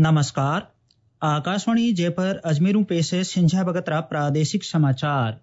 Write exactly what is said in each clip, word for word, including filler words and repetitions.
नमस्कार। आकाशवाणी जयपुर अजमेरू पेश है सिंझा बगतरा प्रादेशिक समाचार।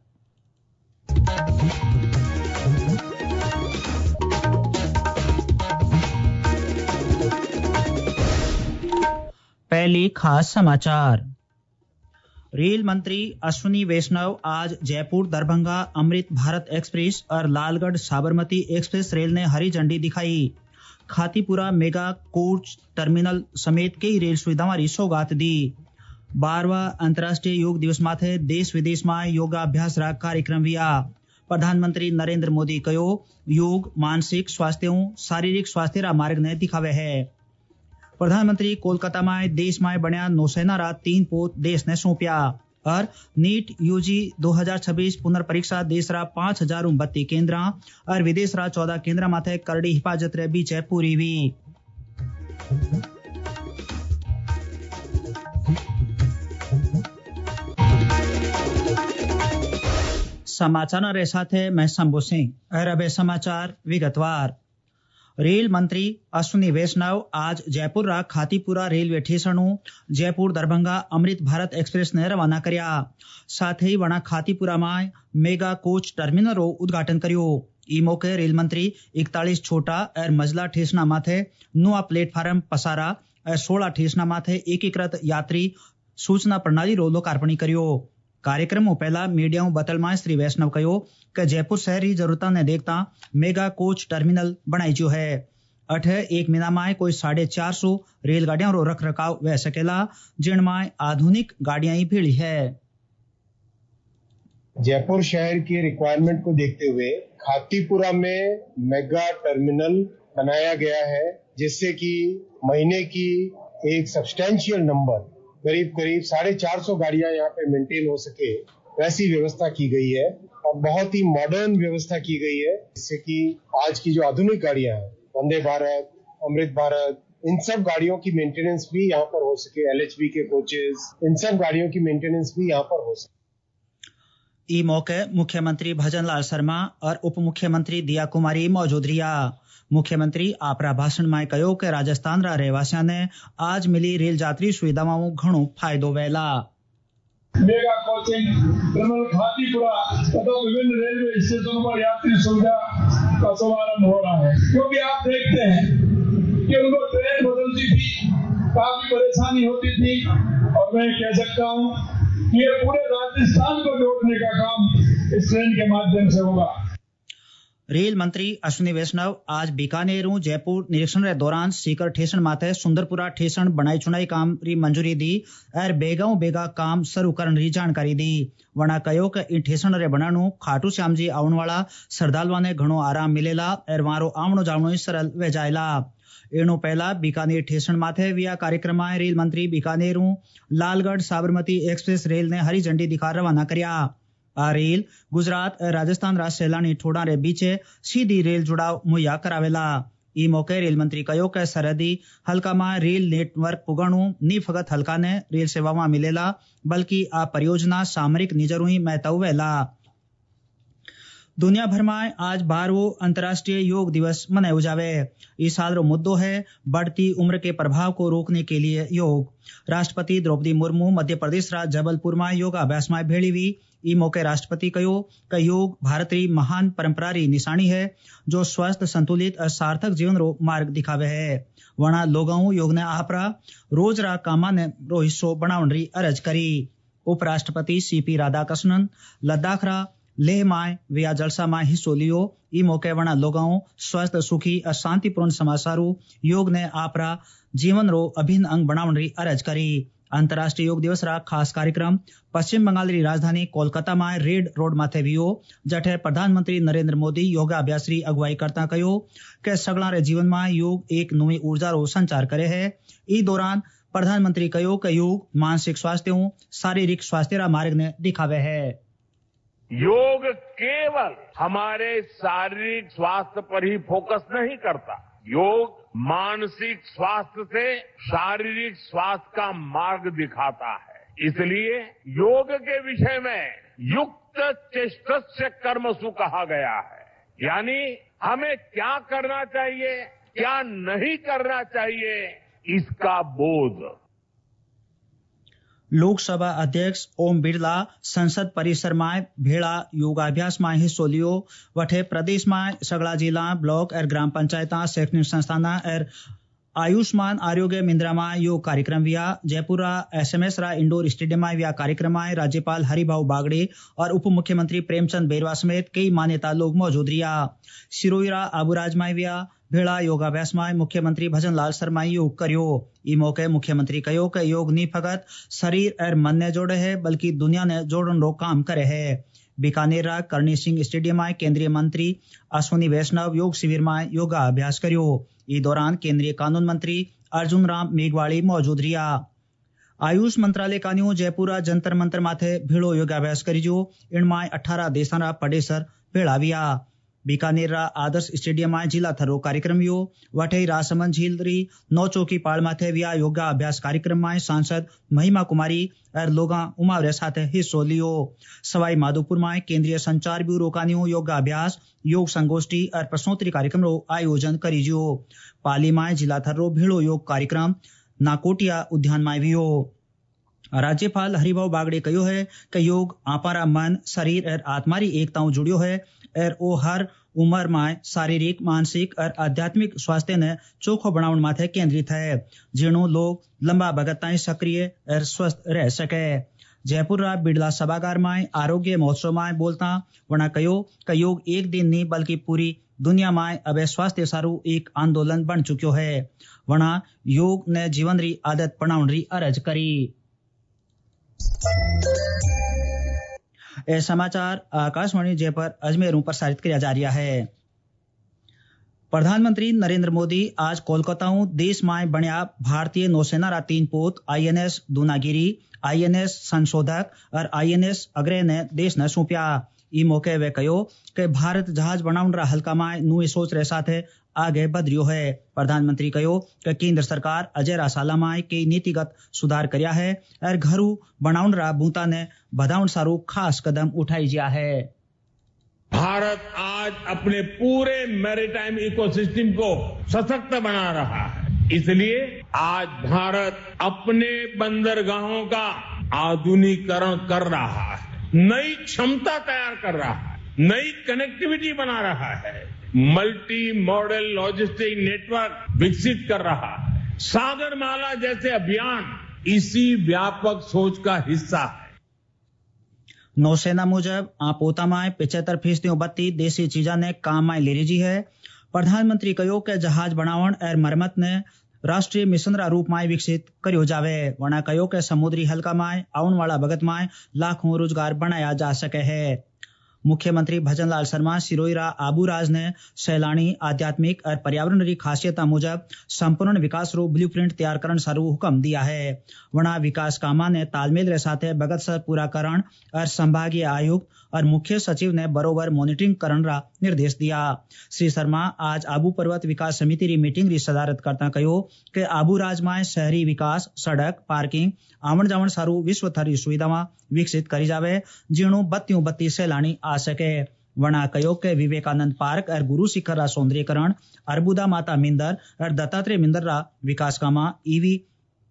पहली खास समाचार। रेल मंत्री अश्विनी वैष्णव आज जयपुर दरभंगा अमृत भारत एक्सप्रेस और लालगढ़ साबरमती एक्सप्रेस रेल ने हरी झंडी दिखाई। खातीपुरा मेगा कोच टर्मिनल समेत कई रेल सुविधाओं की सौगात दी। बारहवा अंतर्राष्ट्रीय योग दिवस माथे देश विदेश में योगाभ्यास रा कार्यक्रम हुआ। प्रधानमंत्री नरेंद्र मोदी कहो योग मानसिक स्वास्थ्य शारीरिक स्वास्थ्य रा मार्ग ने दिखावे है। प्रधानमंत्री कोलकाता में देश में बनिया नौसेना रा तीन पोत देश ने सौंपया और नीट यूजी दो हजार छब्बीस पुनर्परीक्षा देश रा पांच हजार बत्ती केंद्र और विदेश रा चौदह केंद्र माथे करड़ी हिफाजत रे बीच पूरी हुई। समाचार रे साथे मैं शंभू सिंह और अब समाचार विगतवार। रेल मंत्री अश्विनी वैष्णव आज जयपुर रा Khatipura railway station Jaipur Darbhanga Amrit Bharat express ने रवाना करया। साथ ही वना खातीपुरा में मेगा कोच टर्मिनल रो उद्घाटन कर्यो। ई मौके रेल मंत्री इकतालीस छोटा और मजला स्टेशन माथे नुआ प्लेटफार्म पसारा और सोलह स्टेशन माथे एकीकृत यात्री सूचना प्रणाली रो लोकार्पण कर्यो। कार्यक्रम पहला मीडिया बतल में श्री वैष्णव कहो कि जयपुर शहरी जरूरतों ने देखता मेगा कोच टर्मिनल बनाई जो है। अठ एक महीना में कोई साढ़े चार सौ रेलगाड़ियों रो रख रखाव वह सकेला जिनमें आधुनिक गाड़ियां ही भीड़ी है। जयपुर शहर की रिक्वायरमेंट को देखते हुए खातीपुरा में मेगा टर्मिनल बनाया गया है, जिससे कि महीने की एक सब्सटैंशियल नंबर करीब करीब साढ़े चार सौ गाड़ियां यहाँ पे मेंटेन हो सके वैसी व्यवस्था की गई है और बहुत ही मॉडर्न व्यवस्था की गई है, जिससे कि आज की जो आधुनिक गाड़ियां हैं वंदे भारत अमृत भारत इन सब गाड़ियों की मेंटेनेंस भी यहाँ पर हो सके। एलएचबी के कोचेस इन सब गाड़ियों की मेंटेनेंस भी यहाँ पर हो सके। ई मौके मुख्यमंत्री भजन लाल शर्मा और उप मुख्यमंत्री दिया कुमारी मौजूद रिया। मुख्यमंत्री आपरा भाषण में कहो कि राजस्थान रा रहवासियों ने आज मिली रेल यात्री सुविधाओं घणो फायदो वेला। मेगा कोचिंग टर्मिनल खातीपुरा तथा विभिन्न रेलवे स्टेशनों पर यात्री सुविधा का शुभारंभ हो रहा है, क्योंकि आप देखते हैं कि उनको ट्रेन बदलती थी, काफी परेशानी होती थी और मैं कह सकता हूँ कि ये पूरे राजस्थान को जोड़ने का काम इस ट्रेन के माध्यम से होगा। रेल मंत्री अश्विनी वैष्णव आज बीकानेर जयपुर निरीक्षण के दौरान सीकर स्टेशन माथे सुंदरपुरा स्टेशन बनाई चुनाई काम री मंजूरी दी और बेगाओं बेगा काम शुरू करने की जानकारी दी। वना कहो कि इन स्टेशन रे बनाणु खाटू श्याम जी आवन वाला श्रद्धालुओं ने घणो आराम मिलेला और मारो आवणो जावणो सरल वे जायला। एनो पहला बीकानेर स्टेशन माथे विया कार्यक्रम में रेल मंत्री बीकानेर लालगढ़ साबरमती एक्सप्रेस रेल ने हरी झंडी दिखा रवाना करया। आ रेल गुजरात और राजस्थान रा सैलानी ठोड़ा रे बीच सीधी रेल जुड़ाव मुहैया करावेला। ई मौके रेल मंत्री कहो कि सरहदी हल्का में रेल नेटवर्क पुगणु नी फकत हल्का ने रेल सेवाओं मिलेला, बल्कि आ परियोजना सामरिक निजरू ही महत्व वेला। दुनिया भर में आज बारहवां अंतर्राष्ट्रीय योग दिवस मनाया जावे। इस साल रो मुद्दो है बढ़ती उम्र के प्रभाव को रोकने के लिए योग। राष्ट्रपति द्रौपदी मुर्मू मध्य प्रदेश रा जबलपुर में योगाभ्यास में भेड़ी हुई। ई मौके राष्ट्रपति कहो कि योग भारत री महान परंपरा री निशानी है, जो स्वस्थ संतुलित और सार्थक जीवन रो मार्ग दिखावे है। वना लोगों योग ने आपरा रोज रा कामा ने रो हिस्सो बनावन री अरज करी। उपराष्ट्रपति सीपी राधाकृष्णन लद्दाख रा लेह में विया जलसा में हिस्सो लियो। ई मौके वना लोगों स्वस्थ सुखी और शांतिपूर्ण समासारू योग ने आपरा जीवन रो अभिन्न अंग बनावन री अरज करी। अंतर्राष्ट्रीय योग दिवस रा खास कार्यक्रम पश्चिम बंगाल री राजधानी कोलकाता में रेड रोड माथे वियो, जठे प्रधानमंत्री नरेंद्र मोदी योगाभ्यास री अगुवाई करता कहो कि सगला रे जीवन में योग एक नई ऊर्जा रो संचार करे है। ई दौरान प्रधानमंत्री कहो कि योग मानसिक स्वास्थ्य शारीरिक स्वास्थ्य रा मार्ग ने दिखावे है। योग केवल हमारे शारीरिक स्वास्थ्य पर ही फोकस नहीं करता, योग मानसिक स्वास्थ्य से शारीरिक स्वास्थ्य का मार्ग दिखाता है। इसलिए योग के विषय में युक्त चेष्टस्य कर्मसु कहा गया है, यानी हमें क्या करना चाहिए, क्या नहीं करना चाहिए, इसका बोध। लोकसभा अध्यक्ष ओम बिरला संसद परिसर में भेड़ा योगाभ्यास में हिस्सो लियो। वठे प्रदेश में सगला जिला ब्लॉक और ग्राम पंचायत शैक्षणिक संस्थान और आयुष्मान आरोग्य मिंद्रा में योग कार्यक्रम हुआ। जयपुर एसएमएस रा इंडोर स्टेडियम में हुआ कार्यक्रम में राज्यपाल हरिभाऊ बागड़े और उप मुख्यमंत्री प्रेमचंद बेरवा समेत कई मान्यता लोग मौजूद रहा। सिरोही रा आबूराज में हुआ भेड़ा योगाभ्यास में मुख्यमंत्री भजन लाल शर्मा योग करियो। ई मौके मुख्यमंत्री कहो कि योग नी फकत शरीर और मन ने जोड़े है बल्कि दुनिया ने जोड़न रो काम करे है। बीकानेर रा करणी सिंह स्टेडियम में केंद्रीय मंत्री अश्विनी वैष्णव योग शिविर में योगा अभ्यास करियो। इस दौरान केंद्रीय कानून मंत्री अर्जुन राम मेघवाली मौजूद रहा। आयुष मंत्रालय कान्यू जयपुर जंतर मंतर माथे भेड़ो योगाभ्यास करीजो। इनमें अठारह देशा रा पडेसर भेड़ा हुआ। बीकानेर रा आदर्श स्टेडियम में जिला थरो कार्यक्रम हुआ। वठई राजसमंद झील री नौ चौकी पाड़ माथे हुआ योगा अभ्यास कार्यक्रम में सांसद महिमा कुमारी और लोगा उमावरे साथ हिस्सो लियो। सवाई माधोपुर में केंद्रीय संचार ब्यूरो का योगा अभ्यास योग संगोष्ठी और प्रश्नोत्तरी कार्यक्रम रो आयोजन करीजो। पाली में जिला थरो भेड़ो योग कार्यक्रम नाकोटिया उद्यान में भी हो। राज्यपाल हरिभाऊ बागड़े कहो है कि योग आपारा मन शरीर और आत्मा री एकताओं जुड़ियो है और वो हर उम्र में शारीरिक मानसिक और आध्यात्मिक स्वास्थ्य ने चोखो बनावन माथे केंद्रित है जिणो लोग लंबा भगत ताई सक्रिय और स्वस्थ रह सके। जयपुर रा बिड़ला सभागार में आरोग्य महोत्सव में बोलता वना कहो कि योग एक दिन नहीं बल्कि पूरी दुनिया में अब स्वास्थ्य सारू एक आंदोलन बन चुक्यो है। वना योग ने जीवन री आदत बनाउन री अरज करी। ये समाचार आकाशवाणी जयपुर अजमेर प्रसारित किया जा रहा है। प्रधानमंत्री नरेंद्र मोदी आज कोलकाता देश में बनिया भारतीय नौसेना रा तीन पोत आईएनएस दूनागिरी, आईएनएस संशोधक और आईएनएस अग्रय ने देश ने सौंपया। ई मौके वे कहो कि भारत जहाज बनाउन रा हल्का में नुई सोच रे साथे आगे बढ़ रियो है। प्रधानमंत्री कहो कि केंद्र सरकार अजय रा साला में कई नीतिगत सुधार करया है और घरू बनाउन रा बूता ने बधाउन सारू खास कदम उठाई जिया है। भारत आज अपने पूरे मैरीटाइम इकोसिस्टम को सशक्त बना रहा है। इसलिए आज भारत अपने बंदरगाहों का आधुनिकीकरण कर रहा है, नई क्षमता तैयार कर रहा है, नई कनेक्टिविटी बना रहा है, मल्टी मॉडल लॉजिस्टिक नेटवर्क विकसित कर रहा है। सागरमाला जैसे अभियान इसी व्यापक सोच का हिस्सा है। नौसेना मुजब आपोता में पिछहत्तर फीसदी बत्ती देसी चीजा ने काम में ले रही है। प्रधानमंत्री कहो कि जहाज बनावण और मरम्मत ने राष्ट्रीय मिशन रा रूप में विकसित करियो जावे। वना कहो कि समुद्री हल्का में आउन वाला भगत में लाखों रोजगार बनाया जा सके है। मुख्यमंत्री भजन लाल शर्मा सिरोही रा आबूराज ने सैलानी आध्यात्मिक और पर्यावरण री खासियत मुजब संपूर्ण विकास रो ब्लूप्रिंट तैयार करन सारू हुक्म दिया है। वना विकास कामा ने तालमेल रे साथे बगत से पूरा करण और संभागीय आयुक्त और मुख्य सचिव ने बरोबर मॉनिटरिंग करन रा निर्देश दिया। श्री शर्मा आज आबू पर्वत विकास समिति री मीटिंग री सदारत करता कहो कि आबूराज में शहरी विकास, सड़क, पार्किंग, आवण जावण सारू विश्व थरी सुविधावां विकसित करी जावे जीणु बत्तियों बत्ती सैलानी आ सके। वना कहो के विवेकानंद पार्क और गुरु शिखर रा सौंदर्यकरण, अर्बुदा माता मिंदर और दत्तात्रेय मिंदर रा विकास कामा ईवी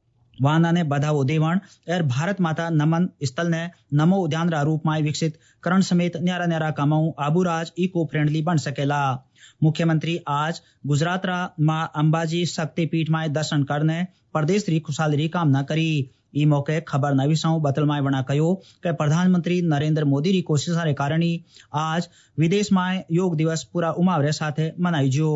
वाहना ने बधाओ देवण और भारत माता नमन स्थल ने नमो उद्यान रा रूप में विकसित करण समेत न्यारा न्यारा कामाऊ आबूराज इको फ्रेंडली बन सकेला। मुख्यमंत्री आज गुजरात रा मां अंबाजी शक्तिपीठ में दर्शन करने प्रदेश री खुशहाली री कामना करी। ई मौके खबर नवीसाऊ बतलमाय वना कहो कि प्रधानमंत्री नरेंद्र मोदी री कोशिशा रे कारण आज विदेश में योग दिवस पूरा उमावरे साथे मनाई जो।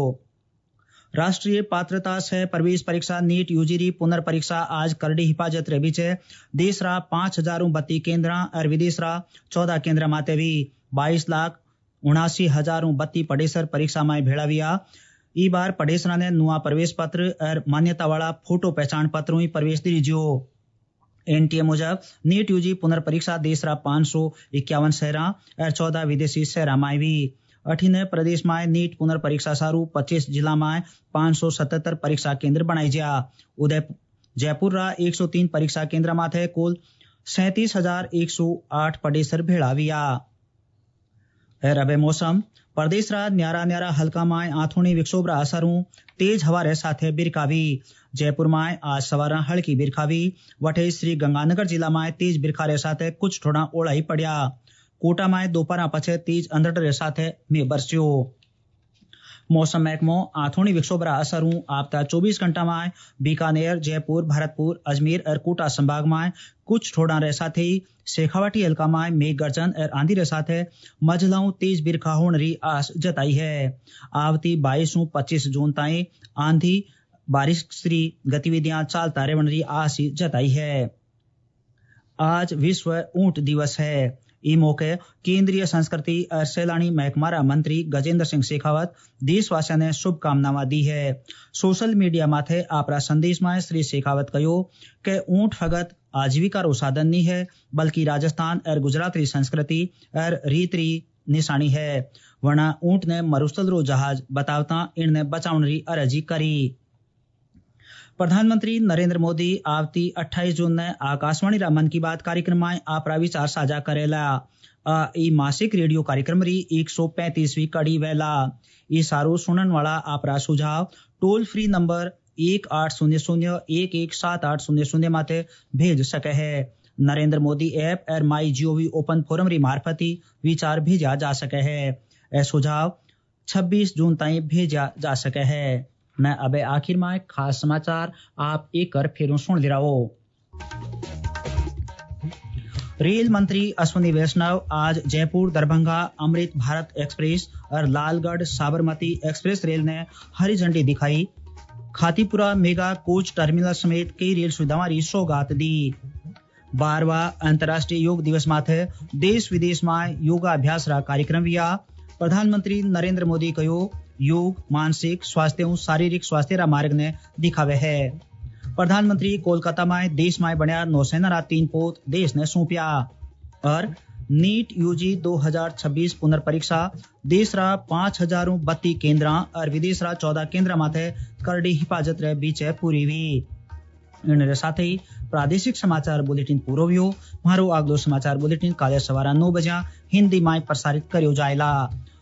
राष्ट्रीय पात्रता से प्रवेश परीक्षा नीट यूजी री पुनर्परीक्षा आज करड़ी हिफाजत रे बीचे देश रा पांच हजारों बत्ती केंद्र और विदेश रा चौदह केंद्र माते भी बाईस लाख उनासी हजारों बत्ती पडेसर परीक्षा में भेड़ाविया। ई बार पडेसरा ने नुआ प्रवेश पत्र और मान्यता वाला फोटो पहचान पत्रों ही प्रवेश दीजियो। एनटीए मुजब नीट यूजी पुनर्परीक्षा देश रा पांच सौ इक्यावन शहरा और चौदह विदेशी शहरा में भी अठीने प्रदेश में नीट पुनर्परीक्षा सारू पच्चीस जिला में पांच सौ सतहत्तर परीक्षा केंद्र बनाई जा। उदय जयपुर रा एक सौ तीन परीक्षा केंद्र माथे कुल सैंतीस हजार एक सौ आठ पडेसर भेड़ाविया। है रबे मौसम प्रदेश रा न्यारा न्यारा हल्का माय आथोनी विक्षोभ रा असरू तेज हवा रे साथे बिरखावी जयपुर में आज सवार हल्की बिरखावी वठे श्री गंगानगर जिला में तेज बिरखा रे साथे कुछ थोड़ा ओढ़ाई पड़िया कोटा में दोपहर पछे तेज अंधड़ रे साथे में बरस्यो मौसम महकमो आथोनी विक्षोभ रा असरू आपता चौबीस घंटा में बीकानेर जयपुर भरतपुर अजमेर और कोटा संभाग में कुछ थोड़ा रे साथे शेखावाटी हल्का में मेघ गर्जन और आंधी रे साथे मझलाऊ तेज बिरखा होने री आस जताई है आवती बाईस पच्चीस जून ताई आंधी बारिश री गतिविधियां चालता रहने री आस जताई है। आज विश्व ऊंट दिवस है। ई मौके केंद्रीय संस्कृति और सैलानी महकमारा मंत्री गजेंद्र सिंह शेखावत देशवासियों ने शुभकामनाएं दी है। सोशल मीडिया माथे आपरा संदेश में श्री शेखावत कहो कि ऊंट फगत आजीविका रो साधन नहीं है बल्कि राजस्थान और गुजरात री संस्कृति और रीत री निशानी है। वरना ऊंट ने मरुस्थल रो जहाज बतावता इनने बचावन री अर्जी करी। प्रधानमंत्री नरेंद्र मोदी आवती अट्ठाईस जून ने आकाशवाणी रा मन की बात कार्यक्रम में आपरा विचार साझा करेला। ई मासिक रेडियो कार्यक्रम री एक सौ पैंतीसवीं कड़ी वेला। ई सारो सुनन वाला आपरा सुझाव टोल फ्री नंबर एक आठ शून्य शून्य एक एक सात आठ शून्य शून्य माते भेज सके है। नरेंद्र मोदी ऐप और माई जीओवी ओपन फोरम री मार्फती विचार भेजा जा सके है। ए सुझाव छब्बीस जून ताई भेजा जा सके है। मैं अब आखिर में खास समाचार आप एक कर फिर सुन ले रहो। रेल मंत्री अश्विनी वैष्णव आज जयपुर दरभंगा अमृत भारत एक्सप्रेस और लालगढ़ साबरमती एक्सप्रेस रेल ने हरी झंडी दिखाई। खातीपुरा मेगा कोच टर्मिनल समेत कई रेल सुविधाओं की सौगात दी। बारहवा अंतर्राष्ट्रीय योग दिवस माथे देश विदेश में योगाभ्यास रा कार्यक्रम हुआ। प्रधानमंत्री नरेंद्र मोदी कहो योग मानसिक स्वास्थ्य और शारीरिक स्वास्थ्य रा मार्ग ने दिखावे है। प्रधानमंत्री कोलकाता में देश में बनया नौसेना रा तीन पोत देश ने सौंपिया। और नीट यूजी दो हजार छब्बीस पुनर्परीक्षा देश रा पांच हजारों बत्ती केंद्र और विदेश रा चौदह केंद्र माथे करड़ी हिफाजत रे बीचे पूरी हुई। इन साथ ही प्रादेशिक समाचार बुलेटिन पूरो हुयो। मारो अगलो समाचार बुलेटिन काले सवारा नौ बजे हिंदी में प्रसारित करियो जाएला।